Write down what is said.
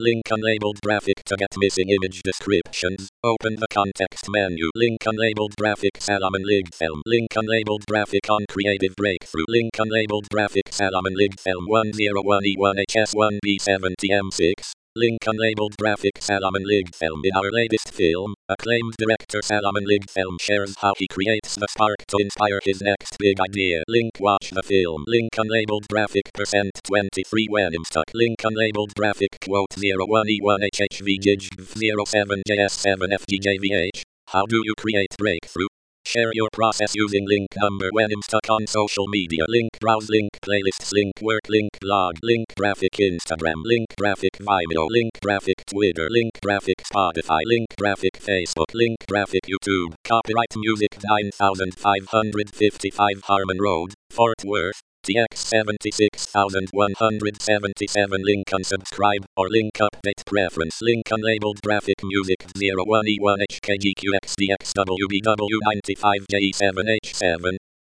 Link unlabeled graphic to get missing image descriptions. Open the context menu. Link unlabeled graphic Salomon League film. Link unlabeled graphic on Creative Breakthrough. Link unlabeled graphic Salomon League film 101E1HS1B70M6. Link unlabeled graphic Salomon League film. In our latest film, acclaimed director Salomon League film shares how he creates the spark to inspire his next big idea. Link watch the film. Link unlabeled graphic %23 when I'm stuck. Link unlabeled graphic quote 01E1HHV-07JS7FGJVH. How do you create breakthrough? Share your process using link number when I'm stuck on social media. Link browse, link playlists, link work, link blog, link graphic Instagram, link graphic Vimeo, link graphic Twitter, link graphic Spotify, link graphic Facebook, link graphic YouTube. Copyright Music 9555 Harmon Road, Fort Worth, TX 76177. Link unsubscribe or link update preference. Link unlabeled graphic music 01E1HKGQXDXWBW95J7H7.